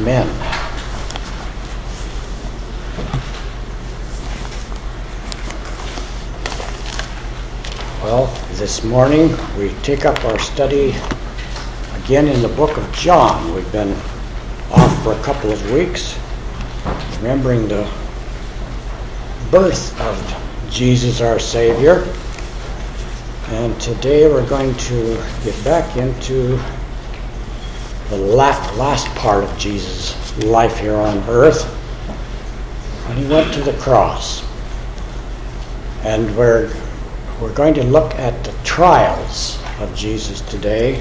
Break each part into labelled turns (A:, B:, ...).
A: Amen. Well, this morning we take up our study again in the book of John. We've been off for a couple of weeks, remembering the birth of Jesus our Savior. And today we're going to get back into the last part of Jesus' life here on earth when he went to the cross. And we're going to look at the trials of Jesus today.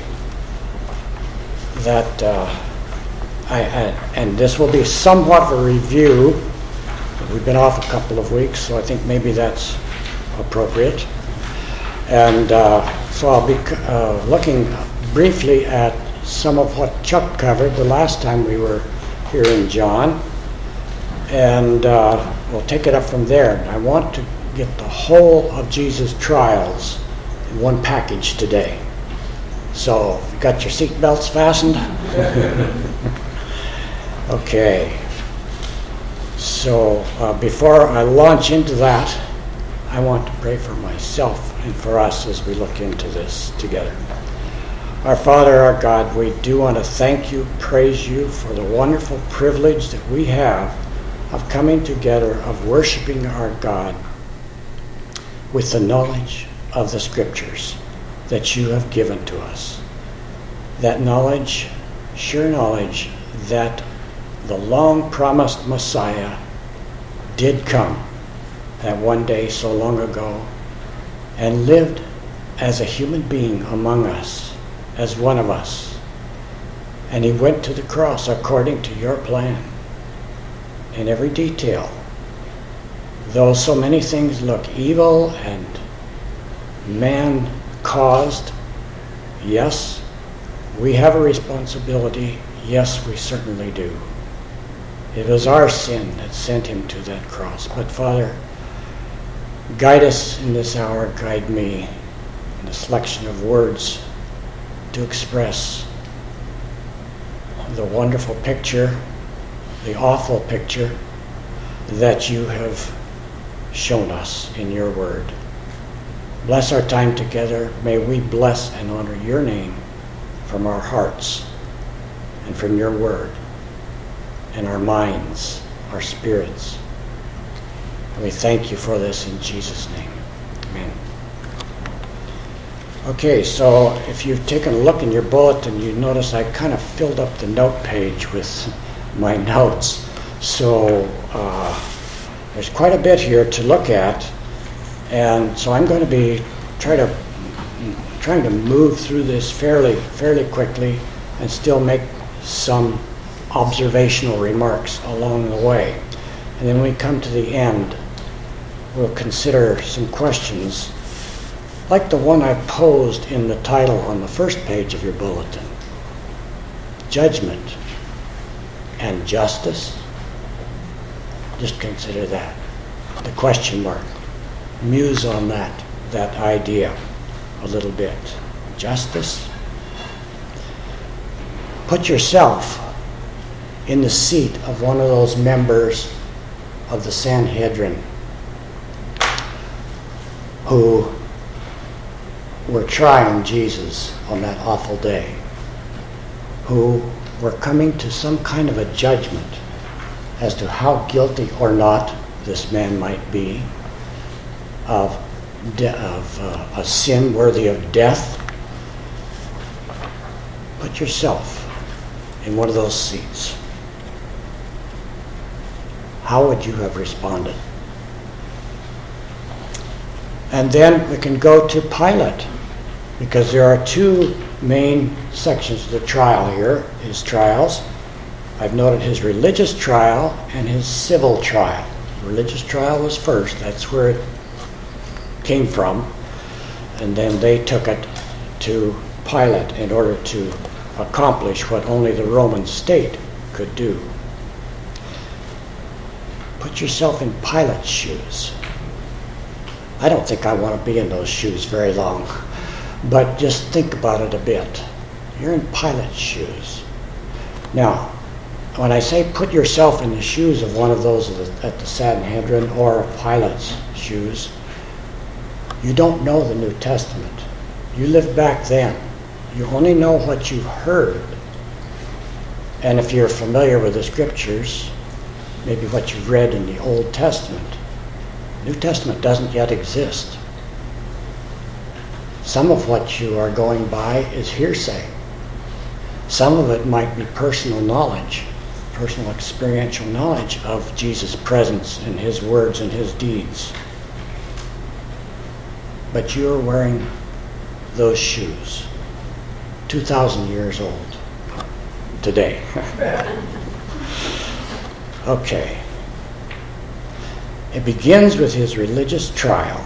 A: And this will be somewhat of a review. We've been off a couple of weeks, so I think maybe that's appropriate. And so I'll be looking briefly at some of what Chuck covered the last time we were here in John. And we'll take it up from there. I want to get the whole of Jesus' trials in one package today. So, you got your seat belts fastened? Okay. So, before I launch into that, I want to pray for myself and for us as we look into this together. Our Father, our God, we do want to thank you, praise you for the wonderful privilege that we have of coming together, of worshiping our God with the knowledge of the Scriptures that you have given to us. That knowledge, sure knowledge, that the long-promised Messiah did come that one day so long ago and lived as a human being among us, as one of us. And he went to the cross according to your plan in every detail. Though so many things look evil and man-caused, yes, we have a responsibility. Yes, we certainly do. It was our sin that sent him to that cross. But Father, guide us in this hour, guide me in the selection of words to express the wonderful picture, the awful picture that you have shown us in your word. Bless our time together. May we bless and honor your name from our hearts and from your word and our minds, our spirits. And we thank you for this in Jesus' name. Amen. Okay, so if you've taken a look in your bulletin, you notice I kind of filled up the note page with my notes. So there's quite a bit here to look at, and so I'm going to be trying to move through this fairly quickly and still make some observational remarks along the way. And then when we come to the end, we'll consider some questions like the one I posed in the title on the first page of your bulletin. Judgment and justice. Just consider that, the question mark. Muse on that idea a little bit. Justice. Put yourself in the seat of one of those members of the Sanhedrin who were trying Jesus on that awful day, who were coming to some kind of a judgment as to how guilty or not this man might be of a sin worthy of death. Put yourself in one of those seats. How would you have responded? And then we can go to Pilate, because there are two main sections of the trial here, his trials. I've noted his religious trial and his civil trial. The religious trial was first, that's where it came from, and then they took it to Pilate in order to accomplish what only the Roman state could do. Put yourself in Pilate's shoes. I don't think I want to be in those shoes very long, but just think about it a bit. You're in Pilate's shoes. Now, when I say put yourself in the shoes of one of those at the Sanhedrin or Pilate's shoes, you don't know the New Testament. You lived back then. You only know what you heard. And if you're familiar with the scriptures, maybe what you've read in the Old Testament. New Testament doesn't yet exist. Some of what you are going by is hearsay. Some of it might be personal knowledge, personal experiential knowledge of Jesus' presence and his words and his deeds. But you're wearing those shoes, 2,000 years old today. Okay. It begins with his religious trial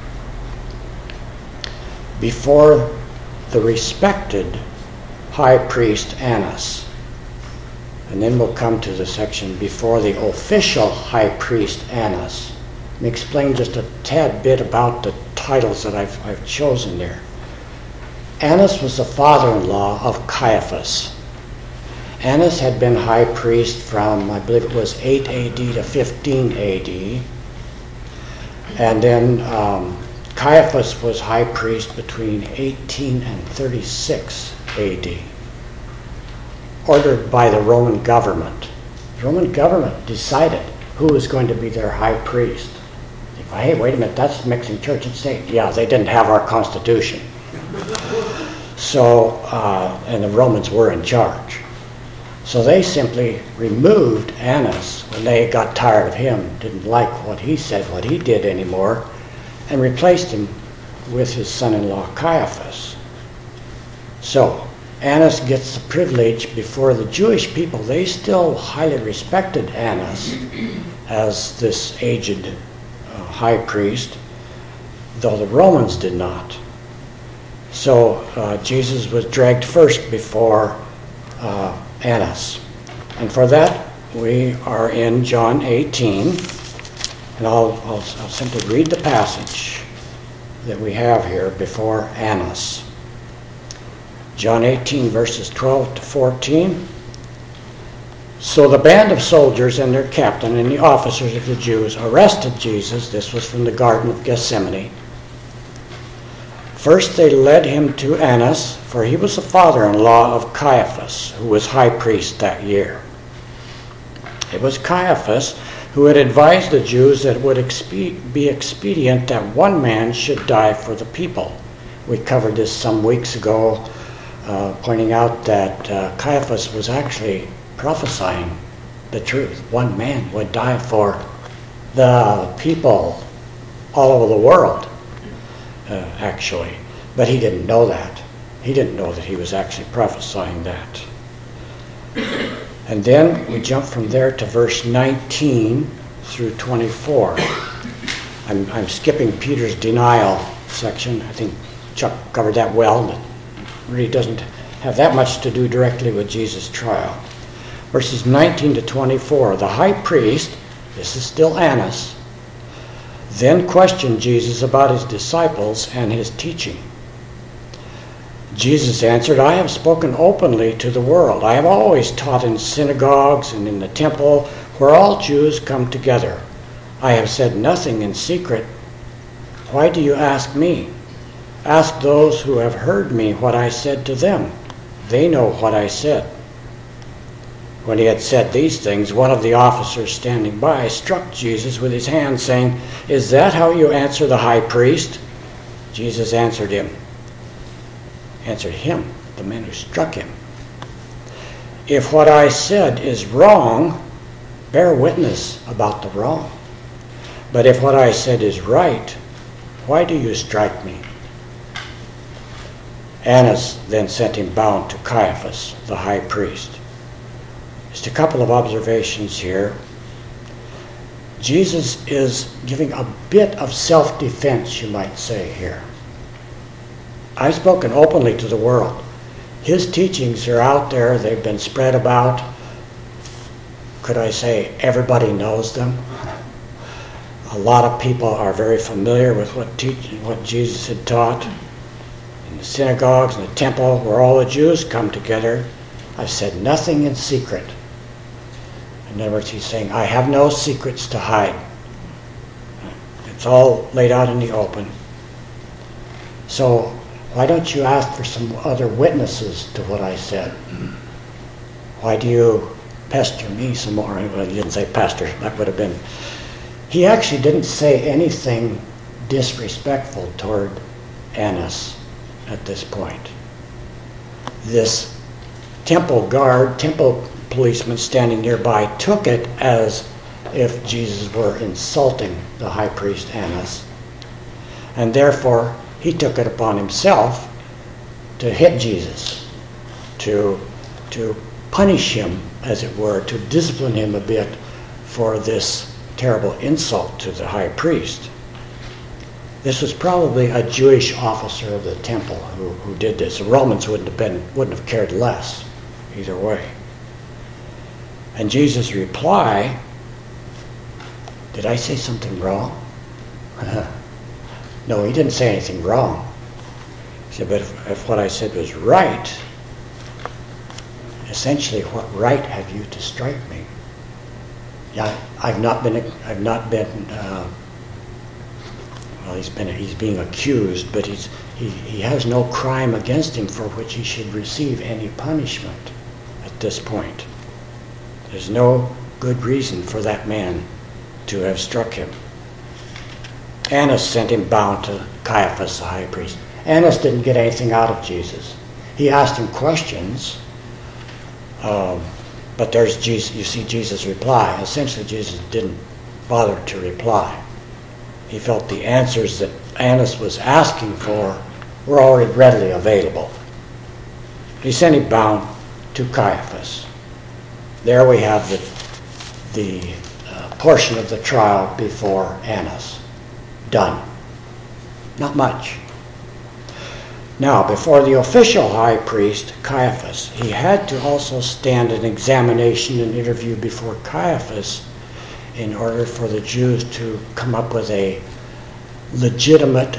A: before the respected high priest Annas. And then we'll come to the section before the official high priest Annas. Let me explain just a tad bit about the titles that I've chosen there. Annas was the father-in-law of Caiaphas. Annas had been high priest from, I believe it was 8 AD to 15 AD. And then Caiaphas was high priest between 18 and 36 AD, ordered by the Roman government. The Roman government decided who was going to be their high priest. Hey, wait a minute, that's mixing church and state. Yeah, they didn't have our constitution. So, and the Romans were in charge. So they simply removed Annas when they got tired of him, didn't like what he said, what he did anymore, and replaced him with his son-in-law Caiaphas. So Annas gets the privilege before the Jewish people. They still highly respected Annas as this aged high priest, though the Romans did not. So Jesus was dragged first before Annas. And for that, we are in John 18. And I'll simply read the passage that we have here before Annas. John 18, verses 12 to 14. So the band of soldiers and their captain and the officers of the Jews arrested Jesus. This was from the Garden of Gethsemane. First they led him to Annas, for he was the father-in-law of Caiaphas, who was high priest that year. It was Caiaphas who had advised the Jews that it would be expedient that one man should die for the people. We covered this some weeks ago, pointing out that Caiaphas was actually prophesying the truth. One man would die for the people all over the world, actually. But he didn't know that. He didn't know that he was actually prophesying that. And then we jump from there to verse 19 through 24. I'm skipping Peter's denial section. I think Chuck covered that well, but really doesn't have that much to do directly with Jesus' trial. Verses 19 to 24, the high priest, this is still Annas, then questioned Jesus about his disciples and his teaching. Jesus answered, I have spoken openly to the world. I have always taught in synagogues and in the temple where all Jews come together. I have said nothing in secret. Why do you ask me? Ask those who have heard me what I said to them. They know what I said. When he had said these things, one of the officers standing by struck Jesus with his hand, saying, Is that how you answer the high priest? Jesus answered him, the man who struck him. If what I said is wrong, bear witness about the wrong. But if what I said is right, why do you strike me? Annas then sent him bound to Caiaphas, the high priest. Just a couple of observations here. Jesus is giving a bit of self-defense, you might say, here. I've spoken openly to the world. His teachings are out there. They've been spread about. Could I say everybody knows them? A lot of people are very familiar with what Jesus had taught. In the synagogues and the temple where all the Jews come together, I've said nothing in secret. In other words, he's saying, I have no secrets to hide. It's all laid out in the open. So why don't you ask for some other witnesses to what I said? Why do you pester me some more? Well, he didn't say pester. That would have been... He actually didn't say anything disrespectful toward Annas at this point. This temple guard, temple policeman standing nearby took it as if Jesus were insulting the high priest Annas. And therefore, he took it upon himself to hit Jesus, to punish him, as it were, to discipline him a bit for this terrible insult to the high priest. This was probably a Jewish officer of the temple who did this. The Romans wouldn't have cared less either way. And Jesus' reply, did I say something wrong? No, he didn't say anything wrong. He said, but if what I said was right, essentially, what right have you to strike me? Yeah, he's being accused, but he has no crime against him for which he should receive any punishment at this point. There's no good reason for that man to have struck him. Annas sent him bound to Caiaphas, the high priest. Annas didn't get anything out of Jesus. He asked him questions, but there's Jesus. You see Jesus' reply. Essentially, Jesus didn't bother to reply. He felt the answers that Annas was asking for were already readily available. He sent him bound to Caiaphas. There we have the portion of the trial before Annas. Done. Not much. Now, before the official high priest, Caiaphas, he had to also stand an examination and interview before Caiaphas in order for the Jews to come up with a legitimate,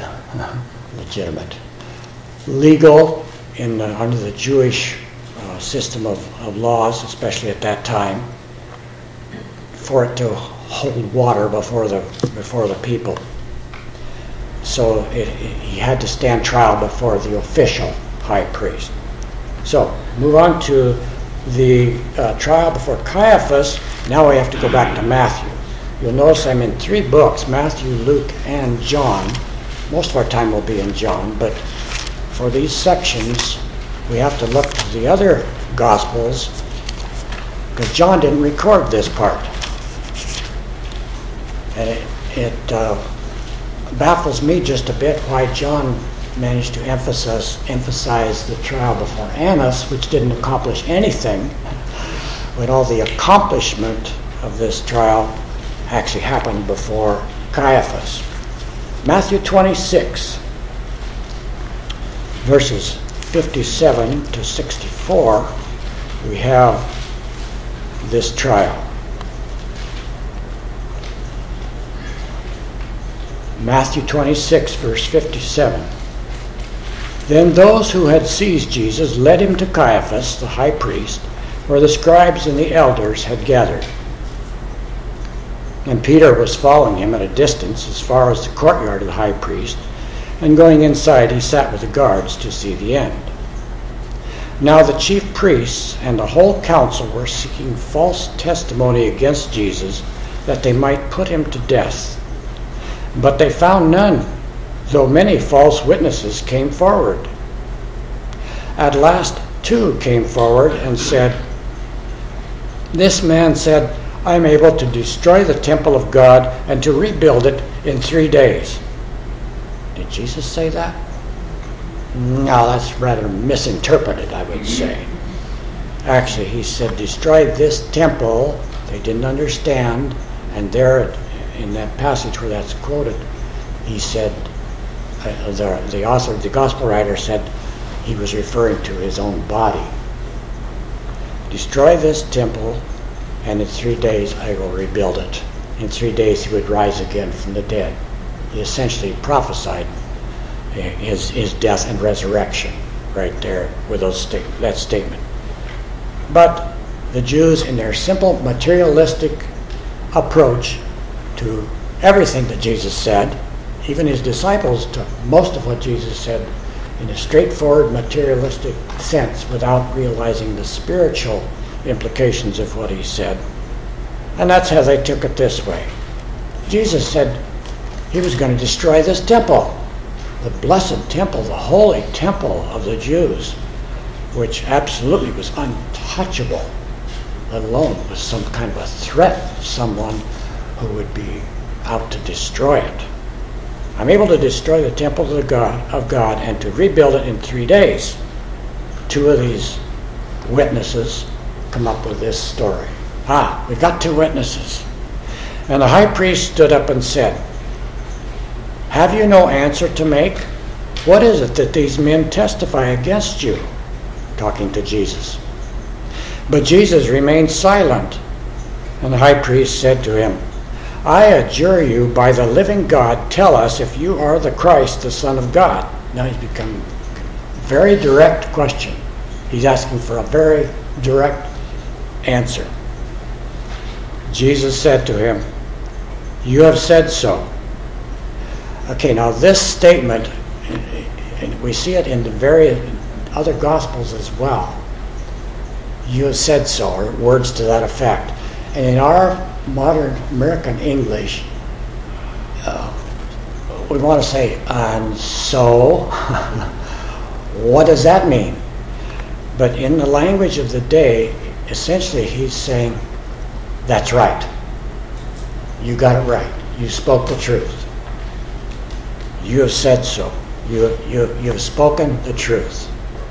A: legal, under the Jewish system of laws, especially at that time, for it to hold water before the people. So he had to stand trial before the official high priest. So move on to the trial before Caiaphas. Now we have to go back to Matthew. You'll notice I'm in 3 books, Matthew, Luke, and John. Most of our time will be in John, but for these sections we have to look to the other Gospels because John didn't record this part. And it baffles me just a bit why John managed to emphasize the trial before Annas, which didn't accomplish anything, when all the accomplishment of this trial actually happened before Caiaphas. Matthew 26, verses 57 to 64, we have this trial. Matthew 26, verse 57. Then those who had seized Jesus led him to Caiaphas, the high priest, where the scribes and the elders had gathered. And Peter was following him at a distance as far as the courtyard of the high priest, and going inside he sat with the guards to see the end. Now the chief priests and the whole council were seeking false testimony against Jesus, that they might put him to death. But they found none, though many false witnesses came forward. At last 2 came forward and said, "This man said, I am able to destroy the temple of God and to rebuild it in 3 days." Did Jesus say that? No, that's rather misinterpreted, I would say. Actually, he said, destroy this temple. They didn't understand, and there in that passage where that's quoted, he said, the author, the gospel writer said he was referring to his own body. Destroy this temple, and in 3 days I will rebuild it. In 3 days he would rise again from the dead. He essentially prophesied his death and resurrection right there with that statement. But The Jews, in their simple materialistic approach to everything that Jesus said, even his disciples took most of what Jesus said in a straightforward materialistic sense without realizing the spiritual implications of what he said. And that's how they took it this way. Jesus said he was going to destroy this temple, the blessed temple, the holy temple of the Jews, which absolutely was untouchable, let alone was some kind of a threat to someone who would be out to destroy it. I'm able to destroy the temple of God and to rebuild it in 3 days. Two of these witnesses come up with this story. We've got two witnesses. And the high priest stood up and said, "Have you no answer to make? What is it that these men testify against you?" Talking to Jesus. But Jesus remained silent. And the high priest said to him, "I adjure you by the living God, tell us if you are the Christ, the Son of God." Now he's become a very direct question. He's asking for a very direct answer. Jesus said to him, "You have said so." Okay, now this statement, and we see it in the various other Gospels as well. "You have said so," or words to that effect. And in our modern American English, we want to say, "and so," what does that mean? But in the language of the day, essentially he's saying, "That's right. You got it right. You spoke the truth. You have said so. You have spoken the truth."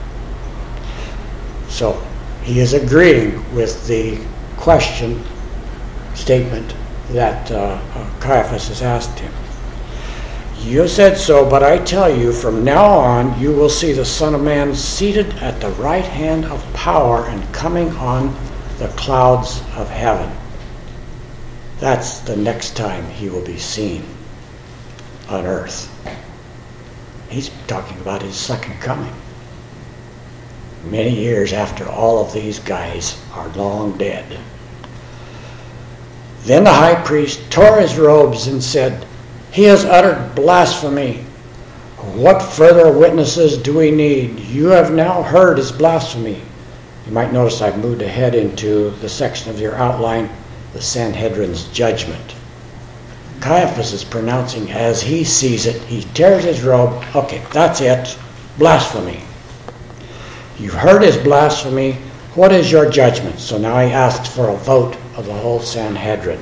A: So he is agreeing with the statement that Caiaphas has asked him. "You have said so, but I tell you, from now on you will see the Son of Man seated at the right hand of power and coming on the clouds of heaven." That's the next time he will be seen on earth. He's talking about his second coming. Many years after all of these guys are long dead. Then the high priest tore his robes and said, "He has uttered blasphemy. What further witnesses do we need? You have now heard his blasphemy." You might notice I've moved ahead into the section of your outline, the Sanhedrin's judgment. Caiaphas is pronouncing as he sees it. He tears his robe. Okay, that's it. Blasphemy. You've heard his blasphemy. What is your judgment? So now he asks for a vote of the whole Sanhedrin.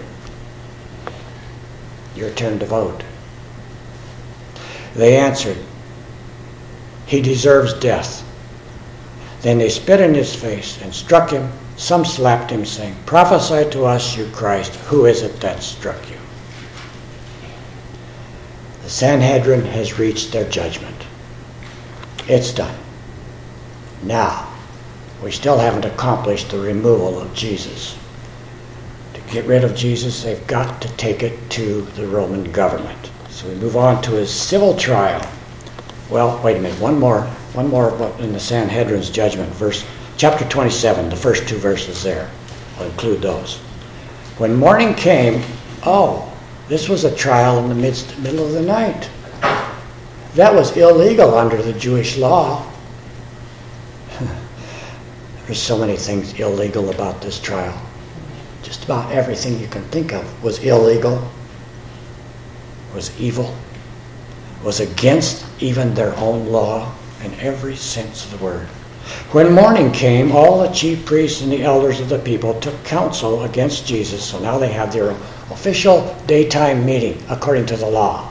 A: Your turn to vote. They answered, "He deserves death." Then they spit in his face and struck him. Some slapped him, saying, "Prophesy to us, you Christ. Who is it that struck you?" The Sanhedrin has reached their judgment. It's done. Now, we still haven't accomplished the removal of Jesus. To get rid of Jesus, they've got to take it to the Roman government. So we move on to his civil trial. Well, wait a minute, one more in the Sanhedrin's judgment, chapter 27, the first two verses there. I'll include those. When morning came, this was a trial in the middle of the night. That was illegal under the Jewish law. There's so many things illegal about this trial. Just about everything you can think of was illegal, was evil, was against even their own law in every sense of the word. When morning came, all the chief priests and the elders of the people took counsel against Jesus. So now they have their official daytime meeting according to the law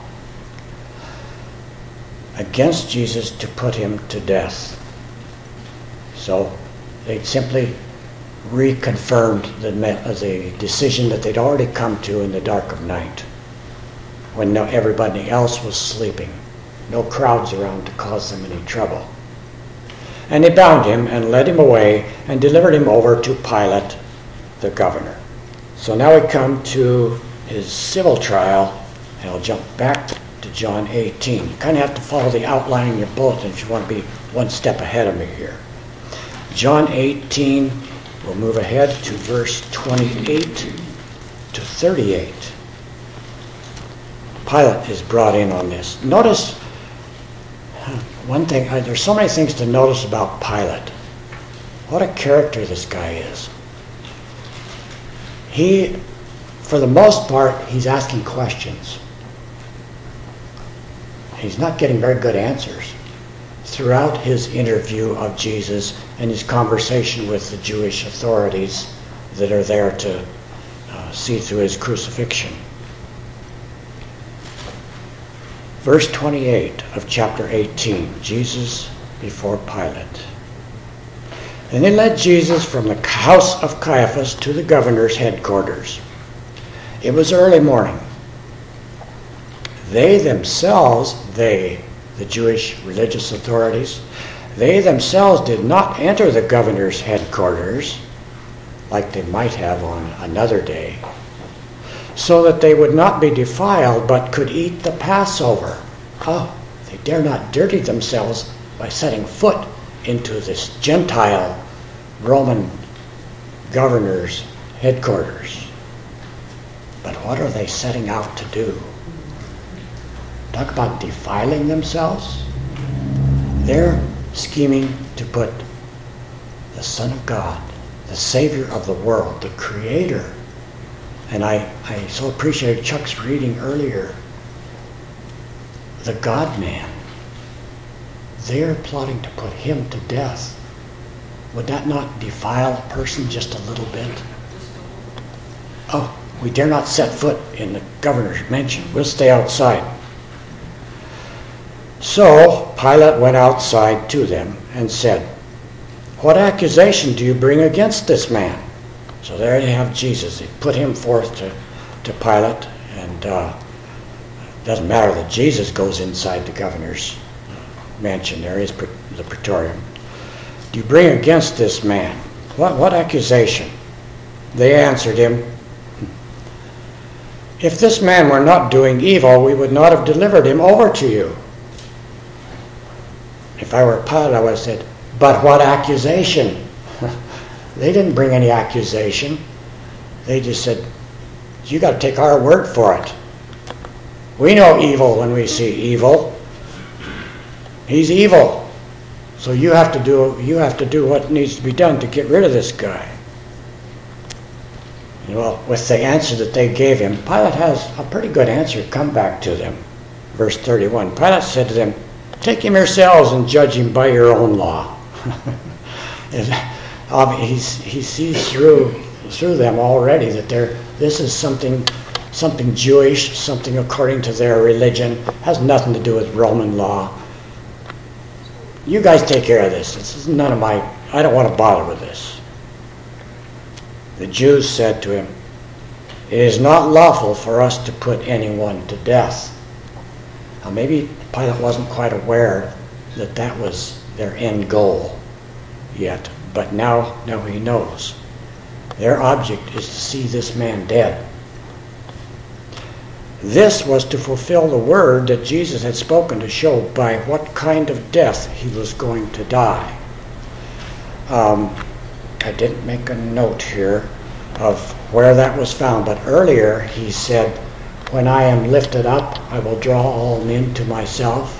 A: against Jesus to put him to death. So they simply reconfirmed the decision that they'd already come to in the dark of night when everybody else was sleeping. No crowds around to cause them any trouble. And they bound him and led him away and delivered him over to Pilate, the governor. So now we come to his civil trial, and I'll jump back to John 18. You kind of have to follow the outline in your bulletin if you want to be one step ahead of me here. John 18, We'll move ahead to verse 28 to 38. Pilate is brought in on this. Notice one thing, there's so many things to notice about Pilate. What a character this guy is. He, for the most part, he's asking questions. He's not getting very good answers throughout his interview of Jesus and his conversation with the Jewish authorities that are there to see through his crucifixion. Verse 28 of chapter 18, Jesus before Pilate. And they led Jesus from the house of Caiaphas to the governor's headquarters. It was early morning. They themselves, the Jewish religious authorities, they themselves did not enter the governor's headquarters like they might have on another day, so that they would not be defiled, but could eat the Passover. Oh, they dare not dirty themselves by setting foot into this Gentile Roman governor's headquarters. But what are they setting out to do? Talk about defiling themselves. They're scheming to put the Son of God, the Savior of the world, the Creator. And I so appreciated Chuck's reading earlier. The God-man. They're plotting to put him to death. Would that not defile a person just a little bit? Oh, we dare not set foot in the governor's mansion. We'll stay outside. So Pilate went outside to them and said, "What accusation do you bring against this man?" So there you have Jesus. They put him forth to Pilate, and it doesn't matter that Jesus goes inside the governor's mansion. There is the praetorium. Do you bring against this man? What accusation? They answered him, "If this man were not doing evil, we would not have delivered him over to you." If I were Pilate, I would have said, "But what accusation?" They didn't bring any accusation. They just said, "You got to take our word for it. We know evil when we see evil. He's evil. So you have to do what needs to be done to get rid of this guy." And well, with the answer that they gave him, Pilate has a pretty good answer come back to them. Verse 31, Pilate said to them, "Take him yourselves and judge him by your own law." He sees through them already that this is something Jewish, something according to their religion, has nothing to do with Roman law. You guys take care of this. This is none of my. I don't want to bother with this. The Jews said to him, "It is not lawful for us to put anyone to death." Now maybe Pilate wasn't quite aware that that was their end goal yet, but now he knows. Their object is to see this man dead. This was to fulfill the word that Jesus had spoken to show by what kind of death he was going to die. I didn't make a note here of where that was found, but earlier he said, "When I am lifted up, I will draw all men to myself."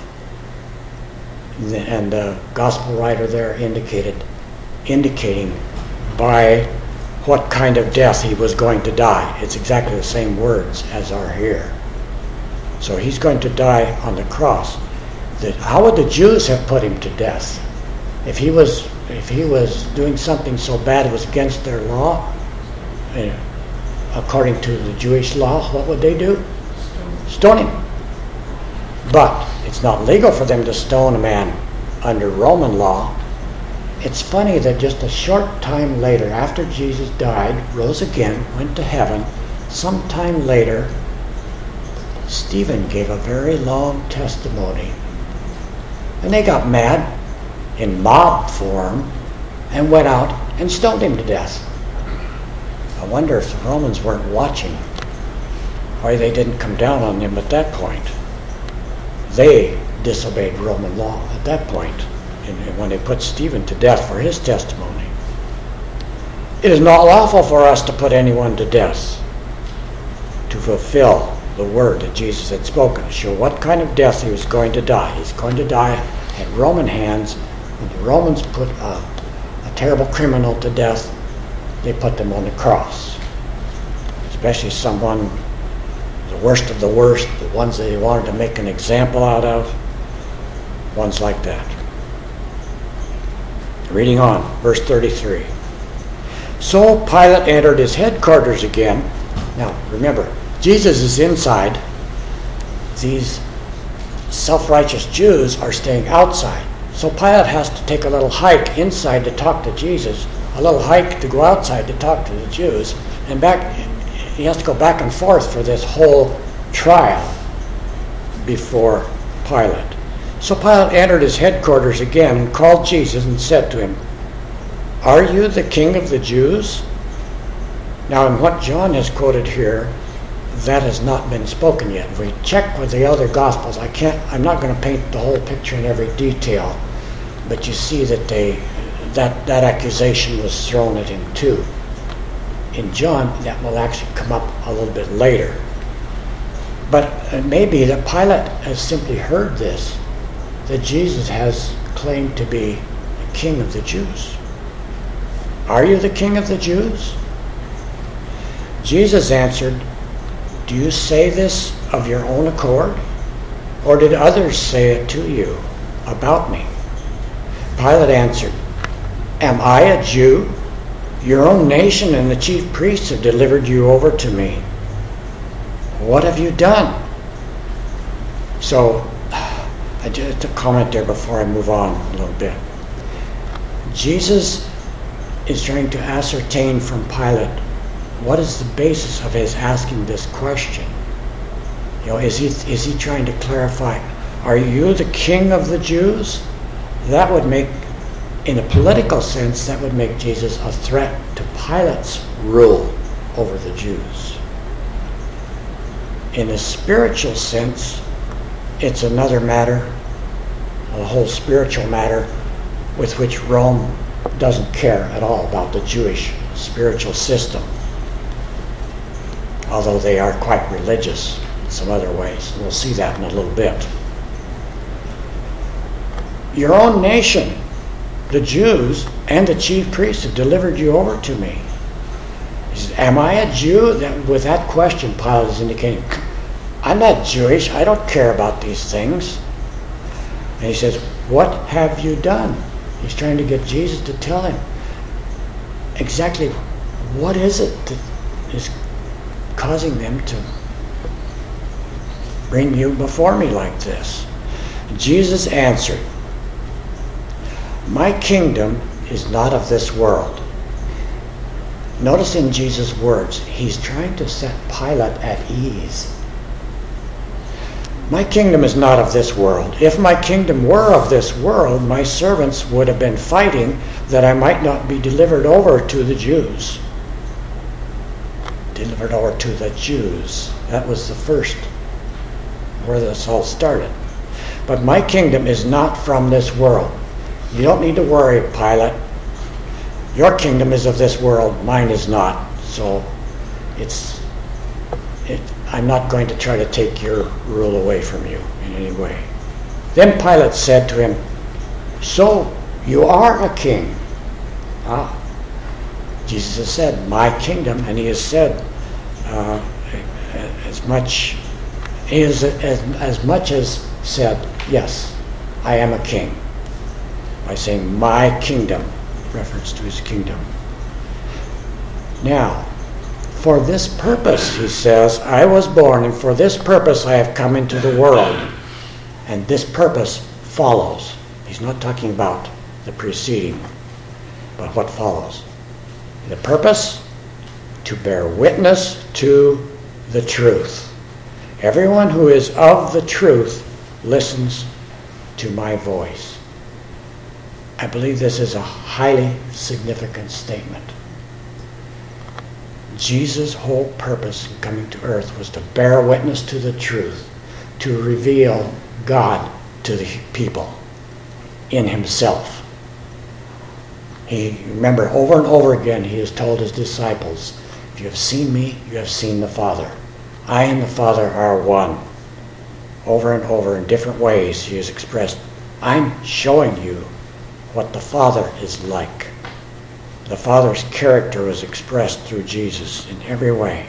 A: And the gospel writer there indicating by what kind of death he was going to die. It's exactly the same words as are here. So he's going to die on the cross. How would the Jews have put him to death? If he was doing something so bad it was against their law, according to the Jewish law, what would they do? Stone him. But it's not legal for them to stone a man under Roman law. It's funny that just a short time later, after Jesus died, rose again, went to heaven, sometime later, Stephen gave a very long testimony. And they got mad in mob form and went out and stoned him to death. I wonder if the Romans weren't watching, why they didn't come down on him at that point. They disobeyed Roman law at that point when they put Stephen to death for his testimony. It is not lawful for us to put anyone to death, to fulfill the word that Jesus had spoken, to show what kind of death he was going to die. He's going to die at Roman hands. When the Romans put a terrible criminal to death, they put them on the cross. Especially someone, the worst of the worst, the ones that they wanted to make an example out of, ones like that. Reading on, verse 33. So Pilate entered his headquarters again. Now, remember, Jesus is inside. These self-righteous Jews are staying outside. So Pilate has to take a little hike inside to talk to Jesus, a little hike to go outside to talk to the Jews, and back. He has to go back and forth for this whole trial before Pilate. So Pilate entered his headquarters again and called Jesus and said to him, "Are you the king of the Jews?" Now, in what John has quoted here, that has not been spoken yet. If we check with the other Gospels, I'm not going to paint the whole picture in every detail, but you see that that accusation was thrown at him too. In John, that will actually come up a little bit later. But it may be that Pilate has simply heard this, that Jesus has claimed to be the king of the Jews. Are you the king of the Jews? Jesus answered, "Do you say this of your own accord? Or did others say it to you about me?" Pilate answered, "Am I a Jew? Your own nation and the chief priests have delivered you over to me. What have you done?" So, I just to comment there before I move on a little bit. Jesus is trying to ascertain from Pilate what is the basis of his asking this question. Is he trying to clarify, are you the king of the Jews? That would make, in a political sense, that would make Jesus a threat to Pilate's rule over the Jews. In a spiritual sense, it's another matter, a whole spiritual matter with which Rome doesn't care at all about the Jewish spiritual system, although they are quite religious in some other ways. We'll see that in a little bit. Your own nation, the Jews and the chief priests have delivered you over to me. He says, "Am I a Jew?" With that question, Pilate is indicating, I'm not Jewish. I don't care about these things. And he says, "What have you done?" He's trying to get Jesus to tell him exactly what is it that is causing them to bring you before me like this. Jesus answered, "My kingdom is not of this world." Notice in Jesus' words, he's trying to set Pilate at ease. My kingdom is not of this world. If my kingdom were of this world, my servants would have been fighting that I might not be delivered over to the Jews. Delivered over to the Jews. That was the first, where this all started. But my kingdom is not from this world. You don't need to worry, Pilate. Your kingdom is of this world, mine is not. So I'm not going to try to take your rule away from you in any way. Then Pilate said to him, "So you are a king?" Jesus has said, "My kingdom," and he has said as much as said, "Yes, I am a king," by saying "my kingdom," reference to his kingdom. Now, for this purpose, he says, I was born, and for this purpose I have come into the world. And this purpose follows. He's not talking about the preceding, but what follows. The purpose, to bear witness to the truth. Everyone who is of the truth listens to my voice. I believe this is a highly significant statement. Jesus' whole purpose in coming to earth was to bear witness to the truth, to reveal God to the people in himself. Remember, over and over again, he has told his disciples, if you have seen me, you have seen the Father. I and the Father are one. Over and over in different ways, he has expressed, I'm showing you what the Father is like. The Father's character was expressed through Jesus in every way.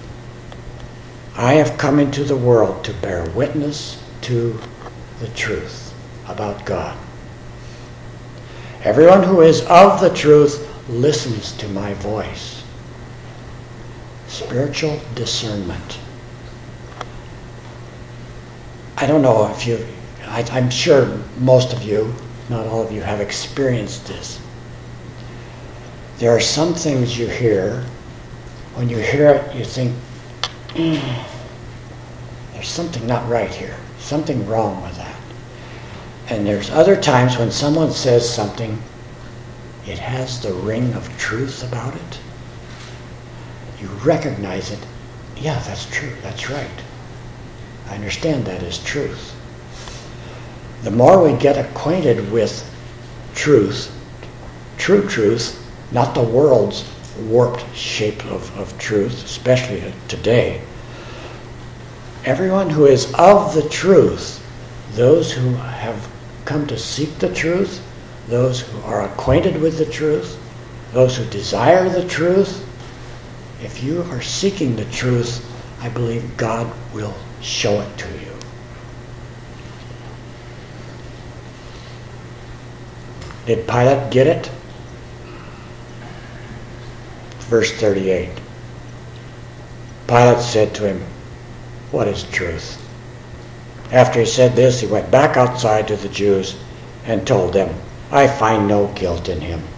A: I have come into the world to bear witness to the truth about God. Everyone who is of the truth listens to my voice. Spiritual discernment. I don't know if I'm sure most of you, not all of you, have experienced this. There are some things you hear, when you hear it, you think, there's something not right here, something wrong with that. And there's other times when someone says something, it has the ring of truth about it. You recognize it. Yeah, that's true, that's right. I understand that as truth. The more we get acquainted with truth, true truth, not the world's warped shape of truth, especially today, everyone who is of the truth, those who have come to seek the truth, those who are acquainted with the truth, those who desire the truth, if you are seeking the truth, I believe God will show it to you. Did Pilate get it? Verse 38. Pilate said to him, what is truth? After he said this, he went back outside to the Jews and told them, I find no guilt in him.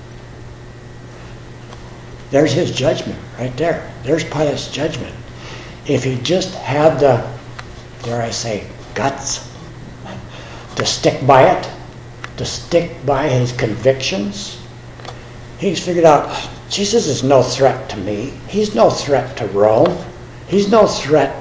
A: There's his judgment right there. There's Pilate's judgment. If he just had the, dare I say, guts to stick by it, to stick by his convictions, he's figured out, Jesus is no threat to me. He's no threat to Rome. He's no threat.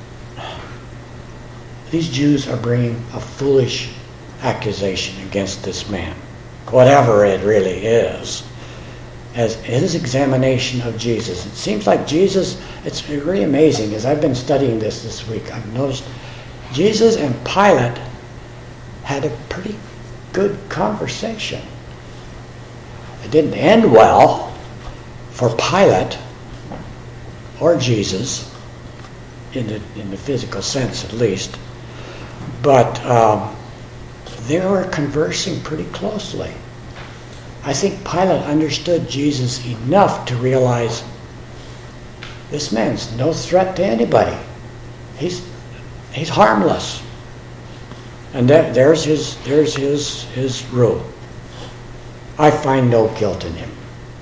A: These Jews are bringing a foolish accusation against this man, whatever it really is. As his examination of Jesus, it seems like Jesus, it's really amazing, as I've been studying this week, I've noticed Jesus and Pilate had a pretty good conversation. It didn't end well for Pilate or Jesus, in the physical sense at least, but they were conversing pretty closely. I think Pilate understood Jesus enough to realize this man's no threat to anybody. He's harmless. And there's his rule. I find no guilt in him.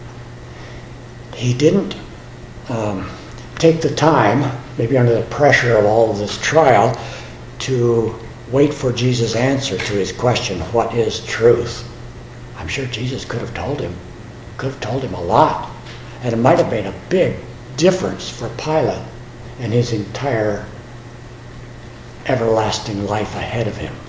A: He didn't take the time, maybe under the pressure of all of this trial, to wait for Jesus' answer to his question, what is truth? I'm sure Jesus could have told him a lot. And it might have been a big difference for Pilate and his entire everlasting life ahead of him.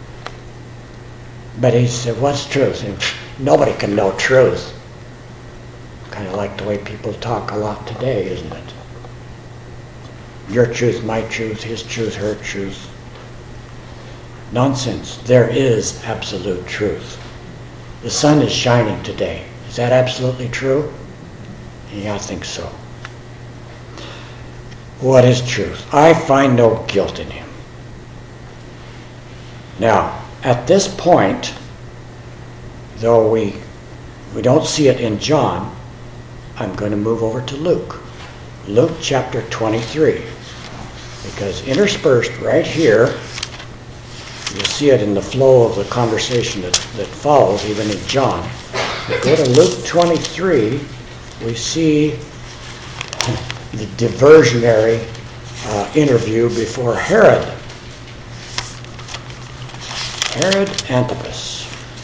A: But he said, what's truth? And nobody can know truth. Kind of like the way people talk a lot today, isn't it? Your truth, my truth, his truth, her truth. Nonsense. There is absolute truth. The sun is shining today. Is that absolutely true? Yeah, I think so. What is truth? I find no guilt in him. Now, at this point, though we don't see it in John, I'm going to move over to Luke. Luke chapter 23. Because interspersed right here, you'll see it in the flow of the conversation that follows, even in John. We go to Luke 23, we see the diversionary interview before Herod. Herod Antipas.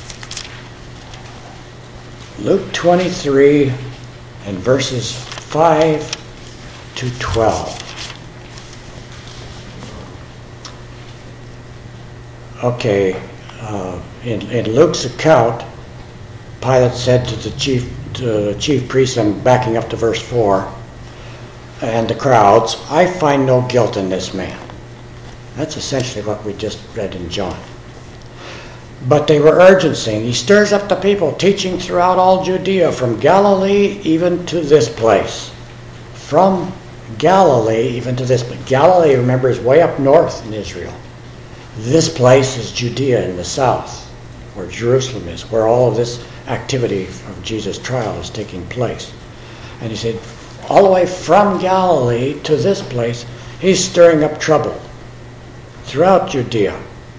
A: Luke 23 and verses 5 to 12. Okay, in Luke's account, Pilate said to the chief priests, I'm backing up to verse 4, and the crowds, I find no guilt in this man. That's essentially what we just read in John. But they were urgent, saying, he stirs up the people, teaching throughout all Judea, from Galilee even to this place. From Galilee even to this place. Galilee, remember, is way up north in Israel. This place is Judea in the south, where Jerusalem is, where all of this activity of Jesus' trial is taking place. And he said, all the way from Galilee to this place, he's stirring up trouble throughout Judea.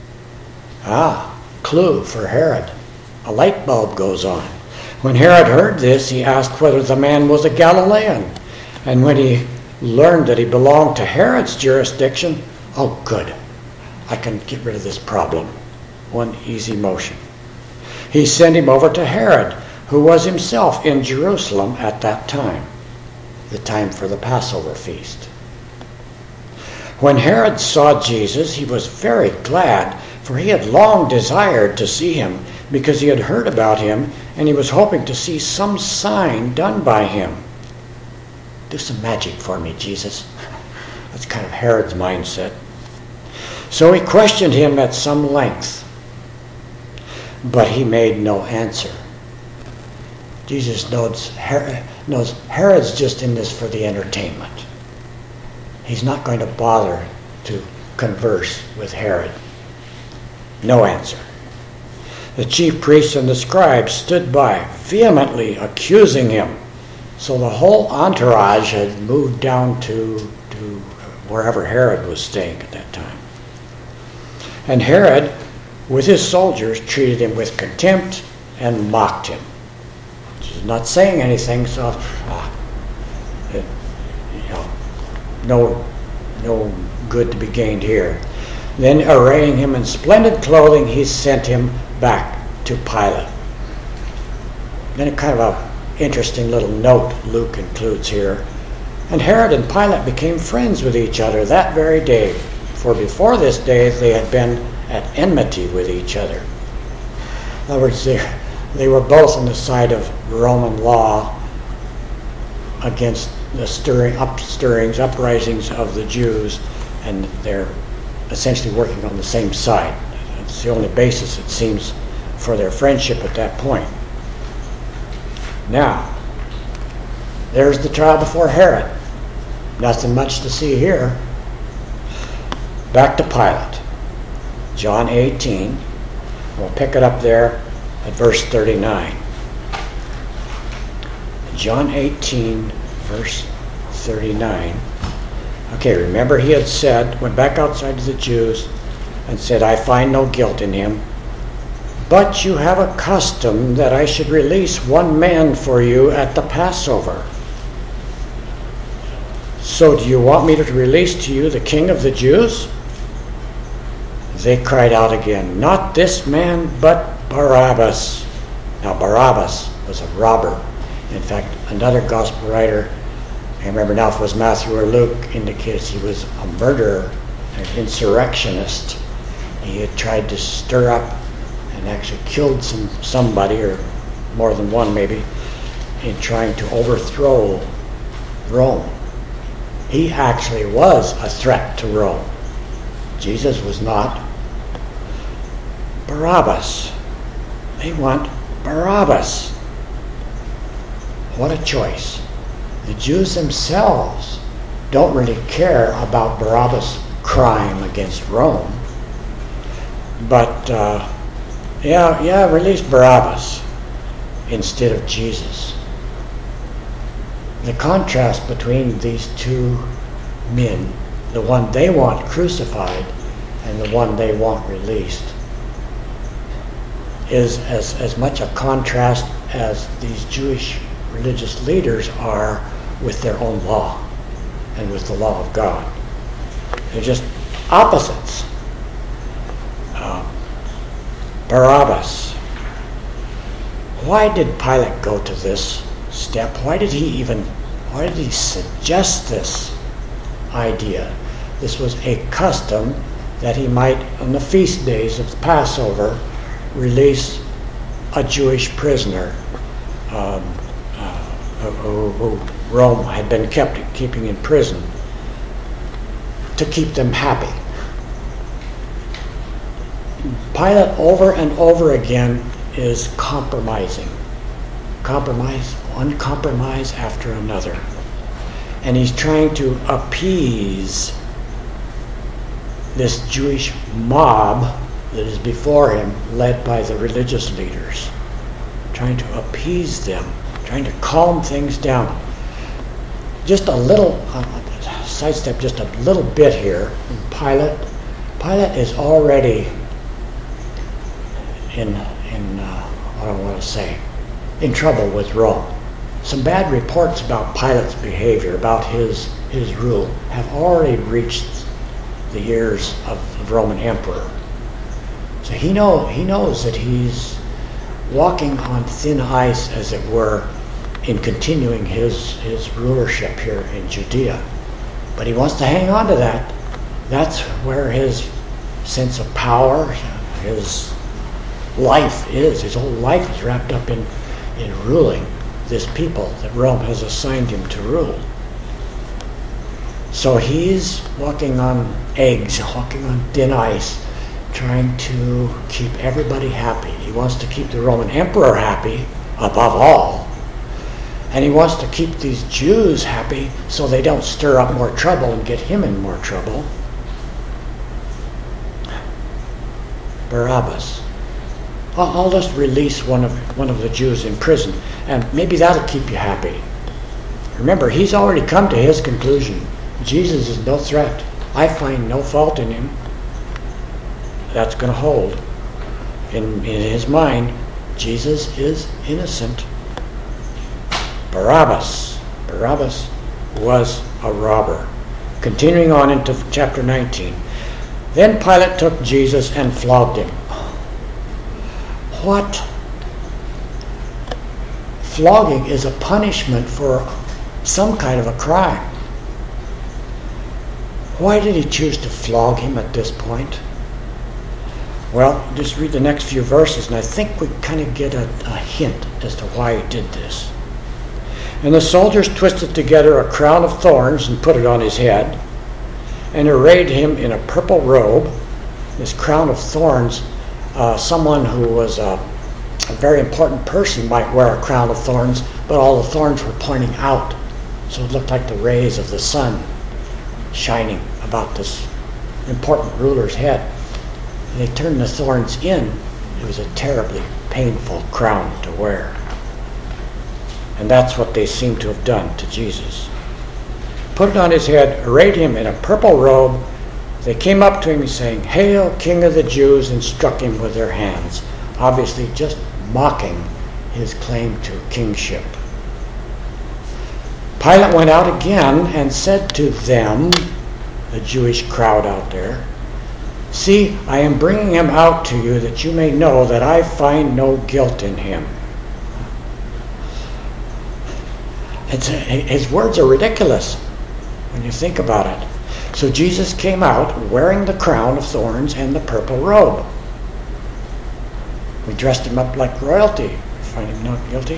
A: Clue for Herod. A light bulb goes on. When Herod heard this, he asked whether the man was a Galilean. And when he learned that he belonged to Herod's jurisdiction, oh good, I can get rid of this problem. One easy motion. He sent him over to Herod, who was himself in Jerusalem at that time, the time for the Passover feast. When Herod saw Jesus, he was very glad, for he had long desired to see him, because he had heard about him, and he was hoping to see some sign done by him. Do some magic for me, Jesus. That's kind of Herod's mindset. So he questioned him at some length, but he made no answer. Jesus knows Herod's just in this for the entertainment. He's not going to bother to converse with Herod. No answer. The chief priests and the scribes stood by, vehemently accusing him. So the whole entourage had moved down to wherever Herod was staying at that time. And Herod, with his soldiers, treated him with contempt and mocked him. He's not saying anything, so no good to be gained here. Then, arraying him in splendid clothing, he sent him back to Pilate. Then a kind of an interesting little note Luke includes here. And Herod and Pilate became friends with each other that very day, for before this day they had been at enmity with each other. In other words, they were both on the side of Roman law against the uprisings of the Jews, and they're essentially working on the same side. It's the only basis, it seems, for their friendship at that point. Now, there's the trial before Herod. Nothing much to see here. Back to Pilate. John 18. We'll pick it up there at verse 39. John 18, verse 39. Okay, remember he had said, went back outside to the Jews and said, I find no guilt in him, but you have a custom that I should release one man for you at the Passover. So do you want me to release to you the king of the Jews? They cried out again, not this man, but Barabbas. Now Barabbas was a robber. In fact, another gospel writer, I can't remember now if it was Matthew or Luke, indicates he was a murderer, an insurrectionist. He had tried to stir up and actually killed somebody, or more than one maybe, in trying to overthrow Rome. He actually was a threat to Rome. Jesus was not. Barabbas. They want Barabbas. What a choice. The Jews themselves don't really care about Barabbas' crime against Rome. But, release Barabbas instead of Jesus. The contrast between these two men, the one they want crucified and the one they want released, is as much a contrast as these Jewish religious leaders are with their own law and with the law of God. They're just opposites. Barabbas. Why did Pilate go to this step? Why did he suggest this idea? This was a custom that he might, on the feast days of the Passover, release a Jewish prisoner who Rome had been keeping in prison to keep them happy. Pilate over and over again is compromising. Compromise, one compromise after another. And he's trying to appease this Jewish mob that is before him, led by the religious leaders. Trying to appease them, trying to calm things down. Just a little, sidestep just a little bit here. Pilate is already in trouble with Rome. Some bad reports about Pilate's behavior, about his rule, have already reached the ears of the Roman emperor. So he knows that he's walking on thin ice, as it were, in continuing his rulership here in Judea. But he wants to hang on to that. That's where his sense of power, his life is. His whole life is wrapped up in ruling this people that Rome has assigned him to rule. So he's walking on eggs, walking on thin ice, trying to keep everybody happy. He wants to keep the Roman emperor happy, above all. And he wants to keep these Jews happy so they don't stir up more trouble and get him in more trouble. Barabbas. I'll just release one of the Jews in prison, and maybe that'll keep you happy. Remember, he's already come to his conclusion. Jesus is no threat. I find no fault in him. That's going to hold. In his mind, Jesus is innocent. Barabbas was a robber. Continuing on into chapter 19. Then Pilate took Jesus and flogged him. What? Flogging is a punishment for some kind of a crime. Why did he choose to flog him at this point? Well, just read the next few verses, and I think we kind of get a hint as to why he did this. And the soldiers twisted together a crown of thorns and put it on his head, and arrayed him in a purple robe. This crown of thorns, someone who was a very important person might wear a crown of thorns, but all the thorns were pointing out, so it looked like the rays of the sun shining about this important ruler's head. And they turned the thorns in. It was a terribly painful crown to wear. And that's what they seem to have done to Jesus. Put it on his head, arrayed him in a purple robe. They came up to him saying, "Hail, King of the Jews," and struck him with their hands, obviously just mocking his claim to kingship. Pilate went out again and said to them, the Jewish crowd out there, "See, I am bringing him out to you that you may know that I find no guilt in him." His words are ridiculous when you think about it. So Jesus came out wearing the crown of thorns and the purple robe. We dressed him up like royalty. We find him not guilty.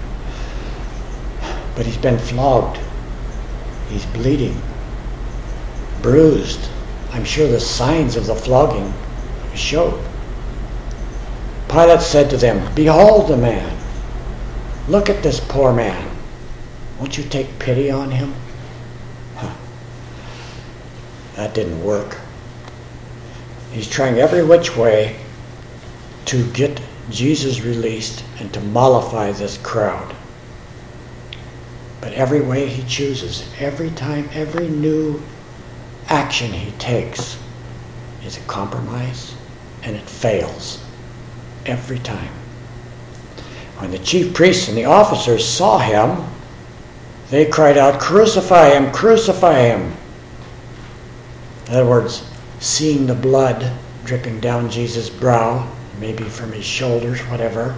A: But he's been flogged. He's bleeding, bruised. I'm sure the signs of the flogging showed. Pilate said to them, "Behold the man. Look at this poor man. Won't you take pity on him?" That didn't work. He's trying every which way to get Jesus released and to mollify this crowd. But every way he chooses, every time, every new action he takes is a compromise, and it fails every time. When the chief priests and the officers saw him, they cried out, "Crucify him, crucify him." In other words, seeing the blood dripping down Jesus' brow, maybe from his shoulders, whatever,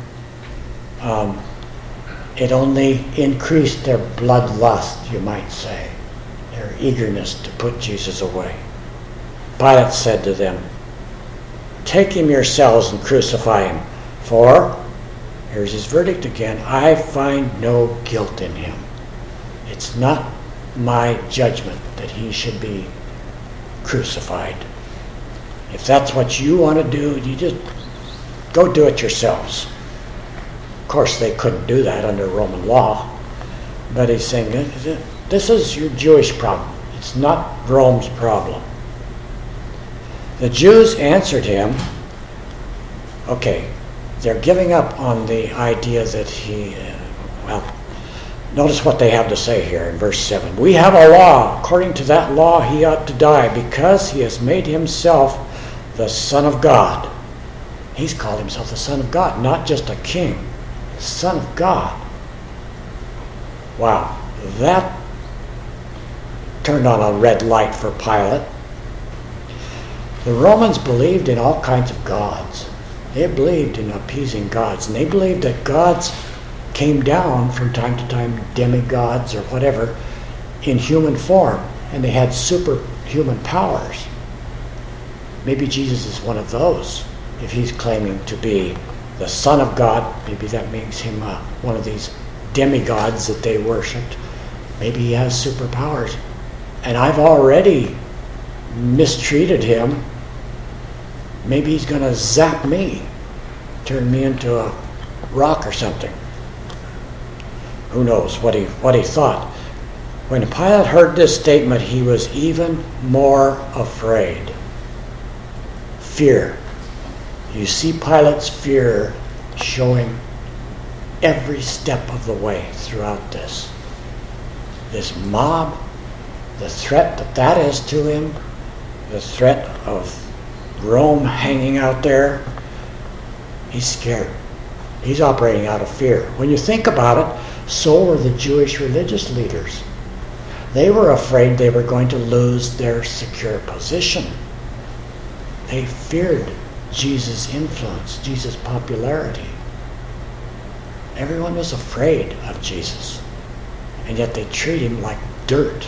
A: it only increased their bloodlust, you might say, their eagerness to put Jesus away. Pilate said to them, "Take him yourselves and crucify him, for Here's his verdict again. I find no guilt in him. It's not my judgment that he should be crucified. If that's what you want to do, you just go do it yourselves. Of course, they couldn't do that under Roman law. But he's saying, this is your Jewish problem. It's not Rome's problem. The Jews answered him, okay, they're giving up on the idea that he, notice what they have to say here in verse 7. We have a law. According to that law, he ought to die because he has made himself the Son of God. He's called himself the Son of God, not just a king, the Son of God. Wow, that turned on a red light for Pilate. The Romans believed in all kinds of gods. They believed in appeasing gods, and they believed that gods came down from time to time, demigods or whatever, in human form, and they had superhuman powers. Maybe Jesus is one of those. If he's claiming to be the Son of God, maybe that makes him one of these demigods that they worshipped. Maybe he has superpowers. And I've already mistreated him. Maybe he's going to zap me, turn me into a rock or something. Who knows what he thought. When Pilate heard this statement, he was even more afraid. Fear. You see Pilate's fear showing every step of the way throughout this. This mob, the threat that is to him, the threat of Rome hanging out there, he's scared. He's operating out of fear. When you think about it, so were the Jewish religious leaders. They were afraid they were going to lose their secure position. They feared Jesus' influence, Jesus' popularity. Everyone was afraid of Jesus, and yet they treat him like dirt.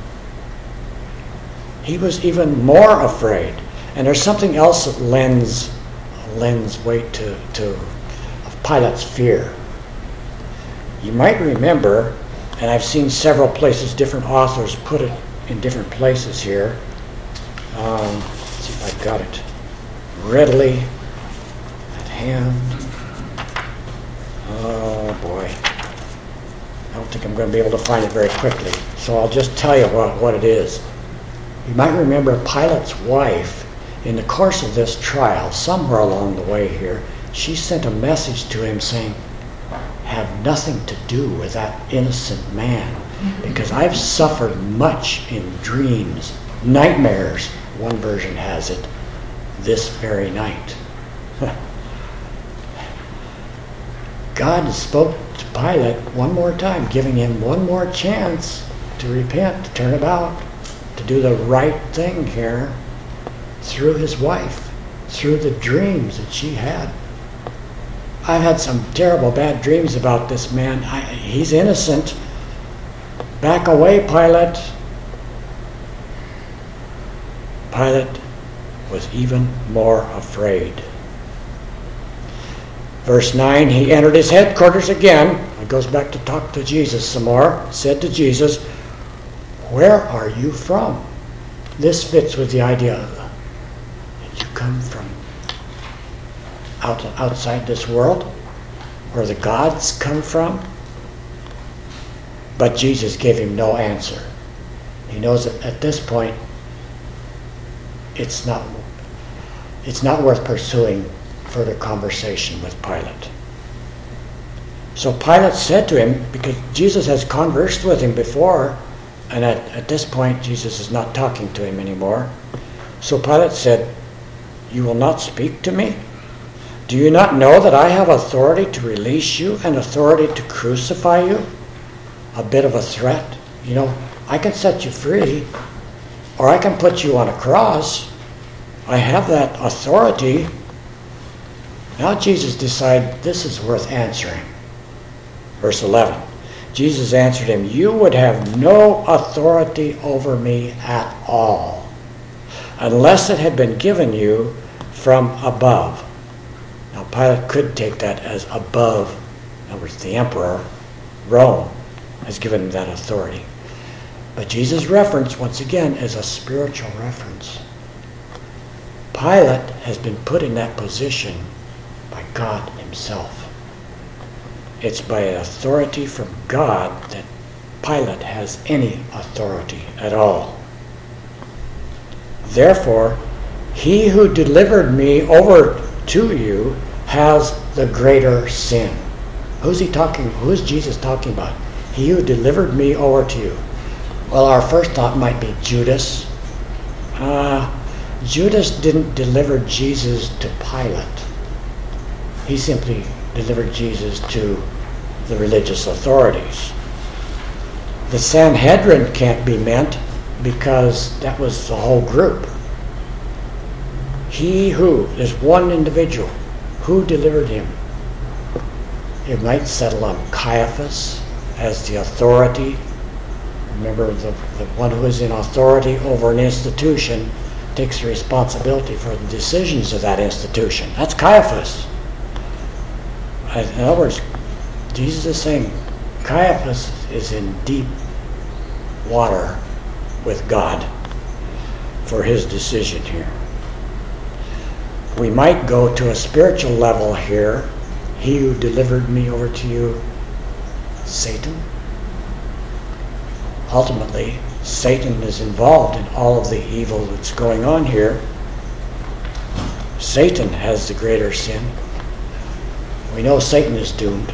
A: He was even more afraid. And there's something else that lends weight to Pilate's fear. You might remember, and I've seen several places, different authors put it in different places here. Let's see if I've got it readily at hand. Oh boy. I don't think I'm going to be able to find it very quickly. So I'll just tell you what it is. You might remember Pilate's wife, in the course of this trial, somewhere along the way here, she sent a message to him saying, have nothing to do with that innocent man, because I've suffered much in dreams, nightmares, one version has it, this very night. God spoke to Pilate one more time, giving him one more chance to repent, to turn about, to do the right thing here through his wife, through the dreams that she had. I've had some terrible bad dreams about this man. He's innocent. Back away, Pilate. Pilate was even more afraid. Verse 9, he entered his headquarters again. He goes back to talk to Jesus some more. Said to Jesus, where are you from? This fits with the idea that you come from outside this world, where the gods come from. But Jesus gave him no answer. He knows that at this point it's not worth pursuing further conversation with Pilate. So Pilate said to him, because Jesus has conversed with him before, and at this point Jesus is not talking to him anymore. So Pilate said, you will not speak to me? Do you not know that I have authority to release you and authority to crucify you? A bit of a threat. You know, I can set you free, or I can put you on a cross. I have that authority. Now Jesus decided this is worth answering. Verse 11. Jesus answered him, you would have no authority over me at all, unless it had been given you from above. Now Pilate could take that as above. In other words, the emperor, Rome, has given him that authority. But Jesus' reference, once again, is a spiritual reference. Pilate has been put in that position by God himself. It's by authority from God that Pilate has any authority at all. Therefore, he who delivered me over to you has the greater sin. Who's Jesus talking about? He who delivered me over to you. Well, our first thought might be Judas. Judas didn't deliver Jesus to Pilate. He simply delivered Jesus to the religious authorities. The Sanhedrin can't be meant because that was the whole group. There's one individual. Who delivered him? It might settle on Caiaphas as the authority. Remember, the one who is in authority over an institution takes responsibility for the decisions of that institution. That's Caiaphas. In other words, Jesus is saying Caiaphas is in deep water with God for his decision here. We might go to a spiritual level here. He who delivered me over to you, Satan. Ultimately, Satan is involved in all of the evil that's going on here. Satan has the greater sin. We know Satan is doomed.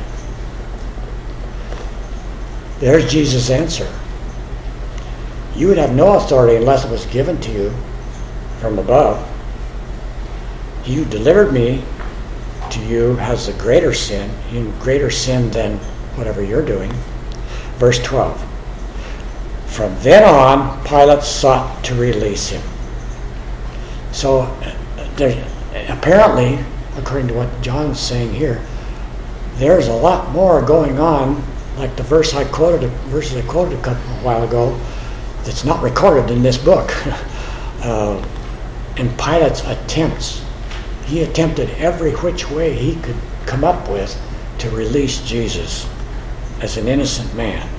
A: There's Jesus' answer. You would have no authority unless it was given to you from above. He who delivered me to you has the greater sin, even greater sin than whatever you're doing. Verse 12. From then on, Pilate sought to release him. So, apparently, according to what John's saying here, there's a lot more going on, like the verses I quoted a while ago, that's not recorded in this book. In Pilate's attempts, he attempted every which way he could come up with to release Jesus as an innocent man.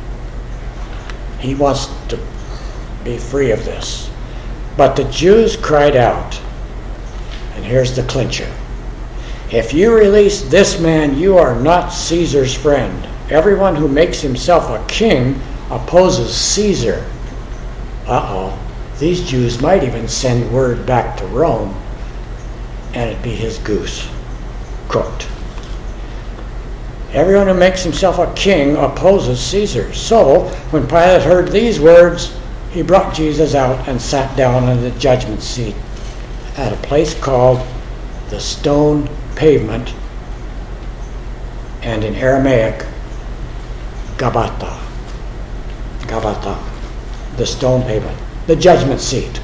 A: He wants to be free of this. But the Jews cried out, and here's the clincher. If you release this man, you are not Caesar's friend. Everyone who makes himself a king opposes Caesar. These Jews might even send word back to Rome, and it'd be his goose cooked. Everyone who makes himself a king opposes Caesar. So, when Pilate heard these words, he brought Jesus out and sat down on the judgment seat at a place called the Stone Pavement, and in Aramaic, Gabbatha. Gabbatha, the stone pavement, the judgment seat.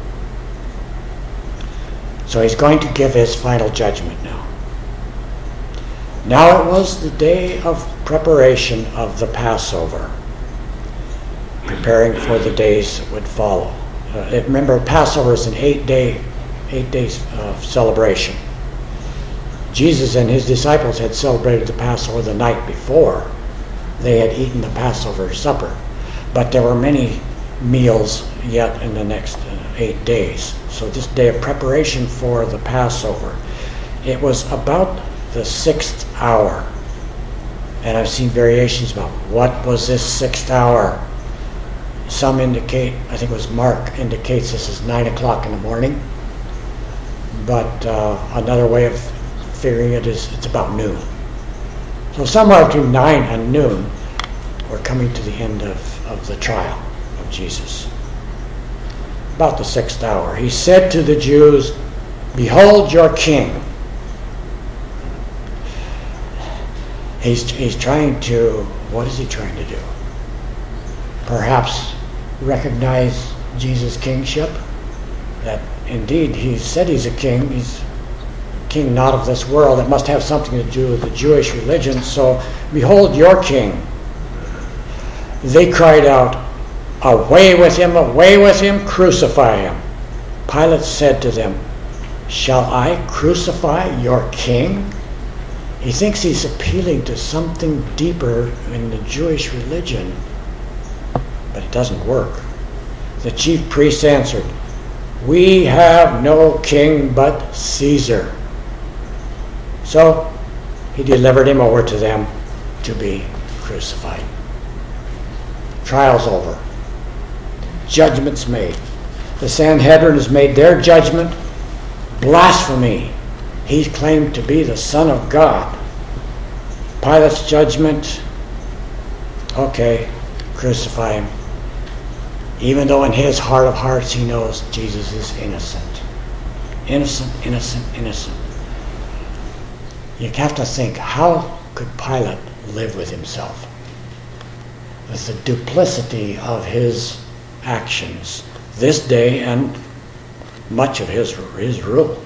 A: So he's going to give his final judgment now. Now it was the day of preparation of the Passover, preparing for the days that would follow. Remember, Passover is an 8 days celebration. Jesus and his disciples had celebrated the Passover the night before. They had eaten the Passover supper. But there were many meals yet in the next 8 days. So this day of preparation for the Passover, it was about the 6th hour. And I've seen variations about what was this 6th hour. Some indicate, I think it was Mark, indicates this is 9 o'clock in the morning. But another way of figuring it is it's about noon. So somewhere between 9 and noon, we're coming to the end of the trial of Jesus. About the 6th hour. He said to the Jews, "Behold your king." He's trying to, what is he trying to do? Perhaps recognize Jesus' kingship? That indeed he said he's a king. He's king not of this world. It must have something to do with the Jewish religion. So, behold your king. They cried out, away with him, crucify him." Pilate said to them, Shall I crucify your king? He thinks he's appealing to something deeper in the Jewish religion, but it doesn't work. The chief priests answered, "We have no king but Caesar." So he delivered him over to them to be crucified. Trial's over. Judgment's made. The Sanhedrin has made their judgment. Blasphemy. He claimed to be the Son of God. Pilate's judgment. Okay, crucify him. Even though in his heart of hearts he knows Jesus is innocent. Innocent, innocent, innocent. You have to think, how could Pilate live with himself? With the duplicity of his actions this day and much of his rule.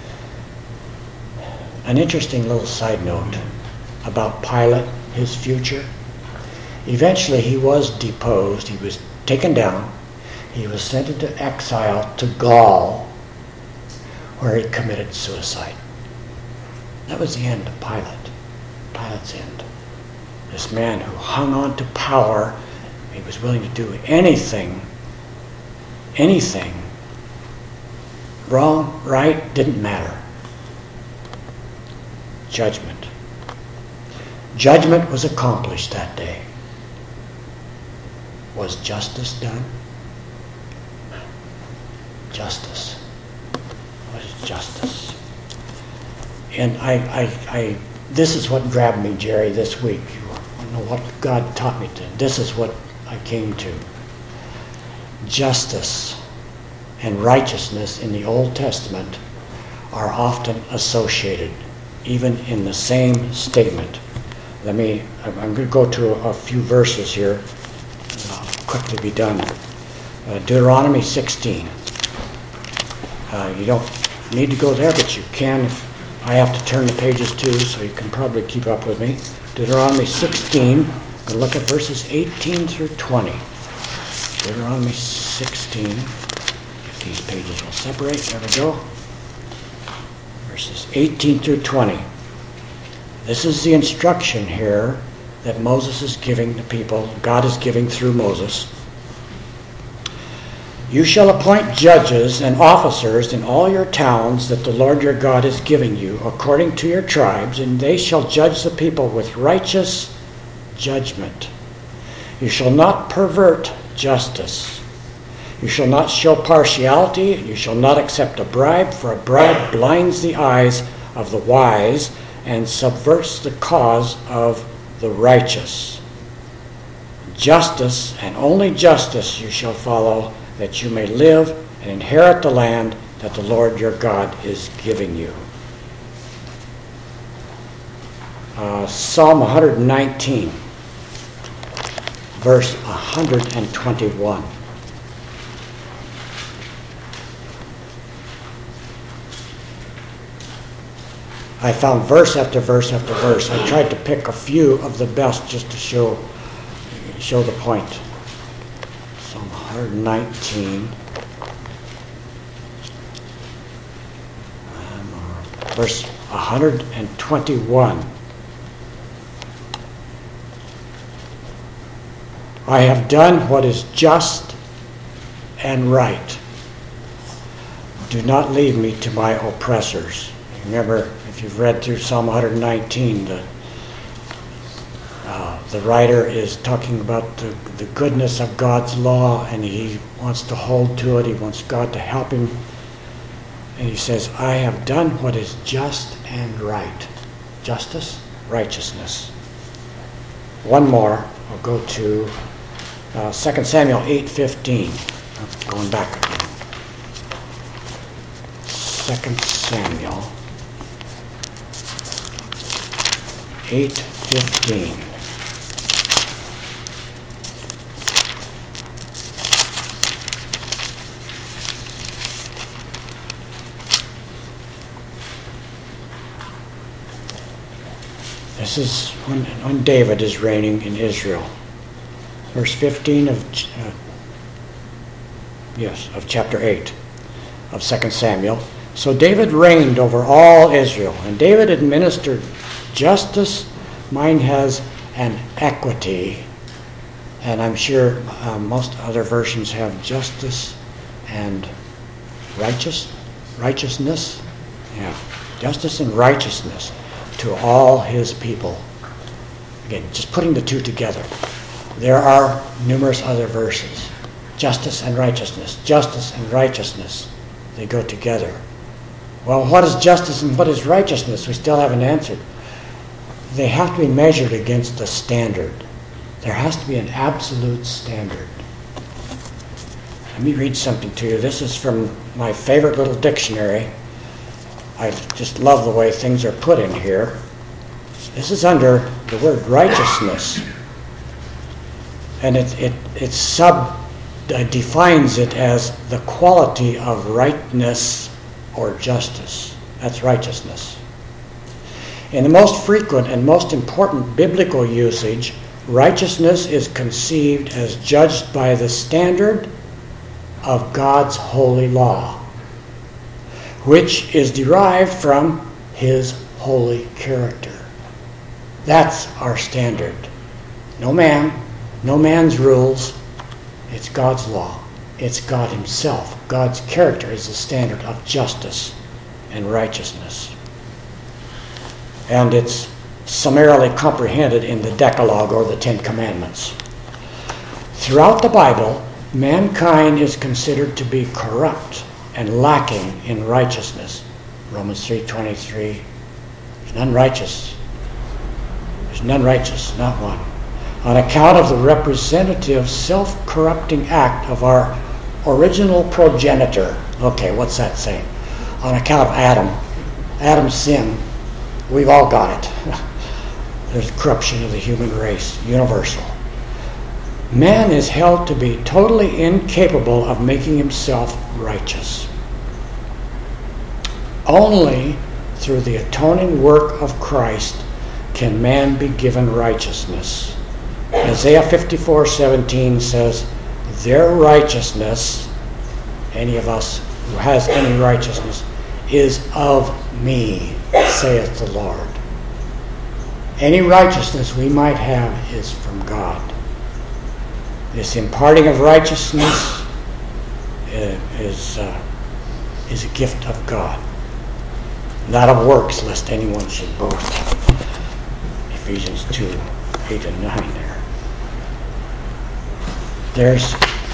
A: An interesting little side note about Pilate, his future. Eventually he was deposed, he was taken down, he was sent into exile to Gaul, where he committed suicide. That was the end of Pilate, Pilate's end. This man who hung on to power, he was willing to do anything, wrong, right, didn't matter. Judgment. Judgment was accomplished that day. Was justice done? Justice. What is justice? And I this is what grabbed me, Jerry, this week. You know what God taught me to. This is what I came to. Justice and righteousness in the Old Testament are often associated, even in the same statement. I'm going to go to a few verses here. I'll quickly be done. Deuteronomy 16. You don't need to go there, but you can. I have to turn the pages too, so you can probably keep up with me. Deuteronomy 16. I'm going to look at verses 18 through 20. Deuteronomy 16. If these pages will separate, there we go. Verses 18 through 20. This is the instruction here that Moses is giving the people, God is giving through Moses. You shall appoint judges and officers in all your towns that the Lord your God is giving you, according to your tribes, and they shall judge the people with righteous judgment. You shall not pervert justice. You shall not show partiality, and you shall not accept a bribe, for a bribe blinds the eyes of the wise and subverts the cause of the righteous. Justice, and only justice, you shall follow, that you may live and inherit the land that the Lord your God is giving you. Psalm 119, verse 121. I found verse after verse after verse. I tried to pick a few of the best just to show the point. Psalm 119, verse 121. I have done what is just and right. Do not leave me to my oppressors. Remember, if you've read through Psalm 119, the writer is talking about the goodness of God's law, and he wants to hold to it. He wants God to help him. And he says, I have done what is just and right. Justice, righteousness. One more. I'll go to 2 Samuel 8:15. I'm going back again. 2 Samuel 8:15. This is when David is reigning in Israel. Verse 15 of chapter 8 of 2 Samuel. So David reigned over all Israel, and David administered justice. Mine has an equity, and I'm sure most other versions have justice and righteousness. Yeah, justice and righteousness to all his people. Again, just putting the two together. There are numerous other verses. Justice and righteousness. Justice and righteousness. They go together. Well, what is justice and what is righteousness? We still haven't answered. They have to be measured against a standard. There has to be an absolute standard. Let me read something to you. This is from my favorite little dictionary. I just love the way things are put in here. This is under the word righteousness. And it defines it as the quality of rightness or justice. That's righteousness. In the most frequent and most important biblical usage, righteousness is conceived as judged by the standard of God's holy law, which is derived from his holy character. That's our standard. No man's rules. It's God's law. It's God himself. God's character is the standard of justice and righteousness. And it's summarily comprehended in the Decalogue, or the Ten Commandments. Throughout the Bible, mankind is considered to be corrupt and lacking in righteousness. Romans 3:23. There's none righteous. There's none righteous, not one. On account of the representative self-corrupting act of our original progenitor. Okay, what's that saying? On account of Adam's sin, we've all got it. There's corruption of the human race, universal. Man is held to be totally incapable of making himself righteous. Only through the atoning work of Christ can man be given righteousness. Isaiah 54:17 says, their righteousness, any of us who has any righteousness, is of me, saith the Lord. Any righteousness we might have is from God. This imparting of righteousness is a gift of God, not of works, lest anyone should boast. Ephesians 2:8 and 9 there. There's,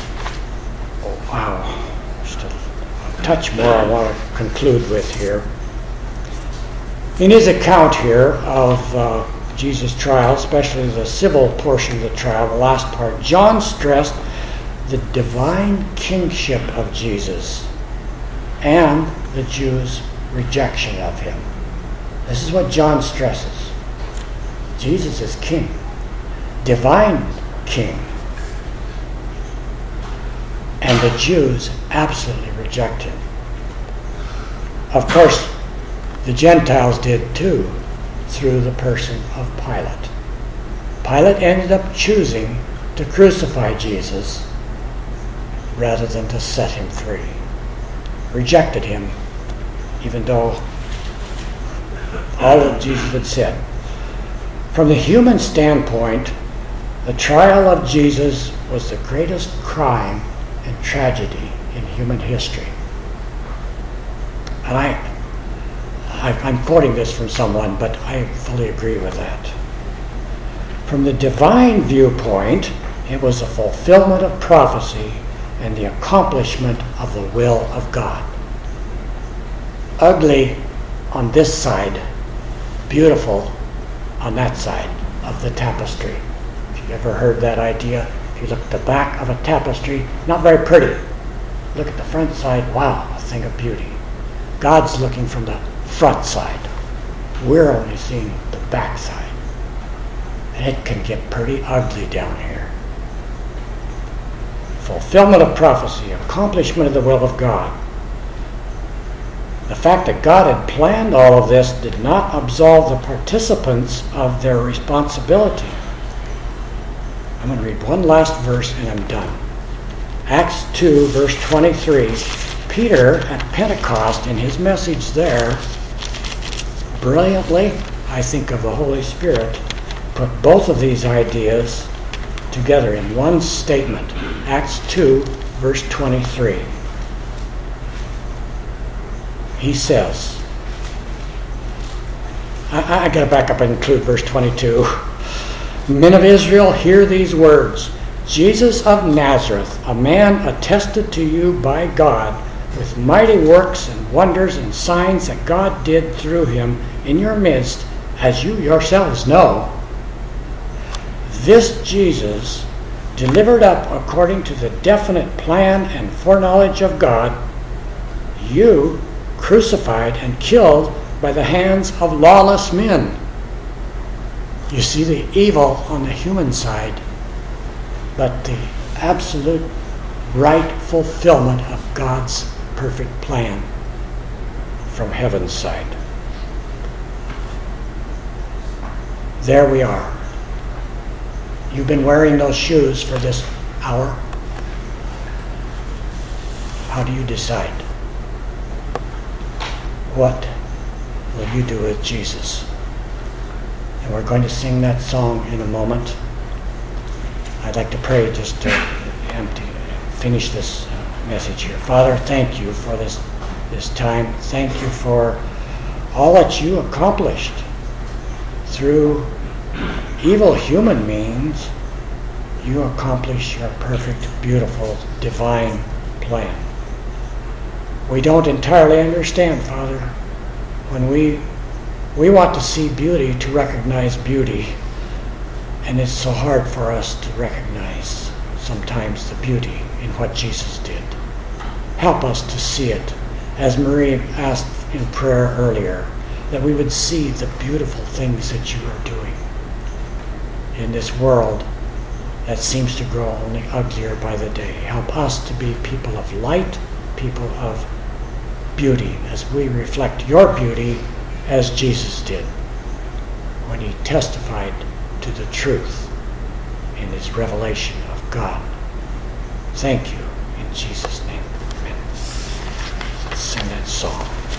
A: just a touch more I want to conclude with here. In his account here of Jesus' trial, especially the civil portion of the trial, the last part, John stressed the divine kingship of Jesus and the Jews' rejection of him. This is what John stresses. Jesus is king, divine king. And the Jews absolutely reject him. Of course, the Gentiles did too, through the person of Pilate. Pilate ended up choosing to crucify Jesus rather than to set him free. Rejected him, even though all that Jesus had said. From the human standpoint, the trial of Jesus was the greatest crime and tragedy in human history. And I'm quoting this from someone, but I fully agree with that. From the divine viewpoint, it was a fulfillment of prophecy and the accomplishment of the will of God. Ugly on this side, beautiful on that side of the tapestry. If you've ever heard that idea, if you look at the back of a tapestry, not very pretty. Look at the front side, wow, a thing of beauty. God's looking from the front side. We're only seeing the back side. And it can get pretty ugly down here. Fulfillment of prophecy, accomplishment of the will of God. The fact that God had planned all of this did not absolve the participants of their responsibility. I'm going to read one last verse and I'm done. Acts 2, verse 23. Peter at Pentecost, in his message there, brilliantly, I think of the Holy Spirit, put both of these ideas together in one statement. Acts 2, verse 23. He says, I got to back up and include verse 22. Men of Israel, hear these words. Jesus of Nazareth, a man attested to you by God with mighty works and wonders and signs that God did through him in your midst, as you yourselves know. This Jesus, delivered up according to the definite plan and foreknowledge of God, you crucified and killed by the hands of lawless men. You see the evil on the human side, but the absolute right fulfillment of God's perfect plan from heaven's side. There we are. You've been wearing those shoes for this hour. How do you decide? What will you do with Jesus? And we're going to sing that song in a moment. I'd like to pray just to finish this message here. Father, thank you for this time. Thank you for all that you accomplished through evil human means. You accomplish your perfect, beautiful, divine plan. We don't entirely understand, Father. When we want to see beauty, to recognize beauty, and it's so hard for us to recognize sometimes the beauty in what Jesus did. Help us to see it, as Marie asked in prayer earlier, that we would see the beautiful things that you are doing in this world that seems to grow only uglier by the day. Help us to be people of light, people of beauty, as we reflect your beauty as Jesus did when he testified to the truth in his revelation of God. Thank you in Jesus' name. Amen. Let's sing that song.